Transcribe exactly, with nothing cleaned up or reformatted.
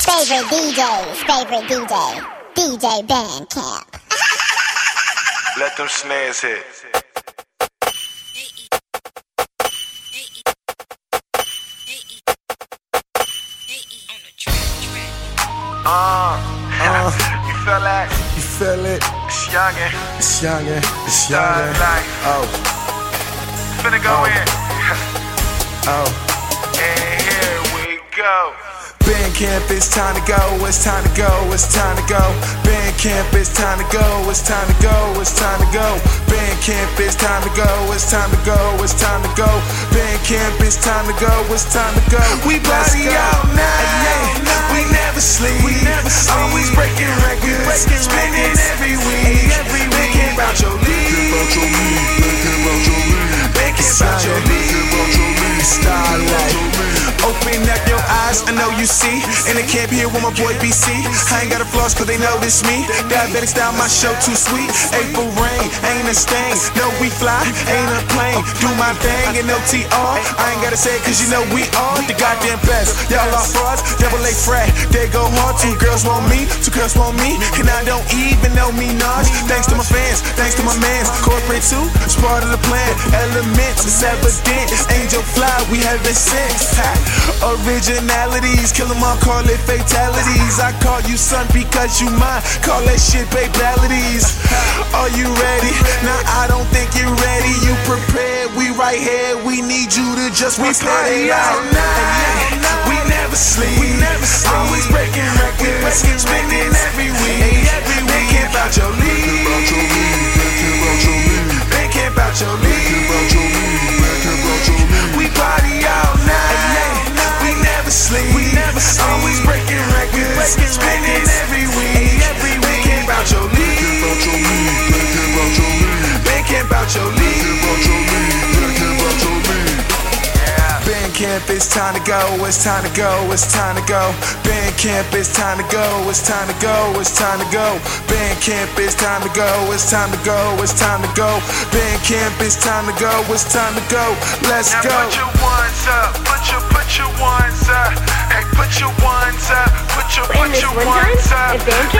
Favorite D J's favorite D J, D J Bandcamp. Let them snares hit. Uh, uh, you feel that? You feel it? It's youngin'. It's youngin'. It's youngin'. Oh. Finna go Oh. in. Oh. And here we go. Bandcamp, it's time to go, it's time to go, it's time to go. Bandcamp, it's time to go, it's time to go, it's time to go. Bandcamp, it's time to go, it's time to go, it's time to go. Bandcamp, it's time to go, it's time to go. We party all night, we never sleep, we never sleep. Always breaking records, spinning every week. Bandcamp out your league, Bandcamp out your league, Starlight. Open up your eyes, I know you see. In the camp here with my boy B C. I ain't got a floss cause they know this me. Diabetic style, my show too sweet. April rain, ain't a stain. No, we fly, ain't a plane. Do my thing in O T R. I ain't gotta say it cause you know we are the goddamn best. Y'all are frauds, double A frat. They go hard, two girls want me, two girls want me. And I don't even know me, Naj. Thanks to my fans, thanks to my mans. Corporate too, it's part of the plan. Elements, it's evident. Angel fly, we have the sense. Originalities, kill 'em all, call it fatalities. I call you son because you mine, call that shit babalities. Are you ready? Nah, I don't think you're ready. You prepared, we right here. We need you to just we party all night. We never sleep, we never sleep. Always breaking records, spinning every week. Bandcamp out your league, Bandcamp out your league. We party all night. We never sleep, we never sleep. Always breaking records, spinning every week. Bandcamp out your league, Bandcamp out your league. Bandcamp, it's time to go, it's time to go, it's time to go. Bandcamp, it's time to go, it's time to go, it's time to go. Bandcamp, it's time to go, it's time to go, it's time to go. Bandcamp, it's time to go, it's time to go. Let's now go. Put your ones up, put your, put your ones up. Hey, put your ones up, put your, In put this your one ones time, up. if Bandcamp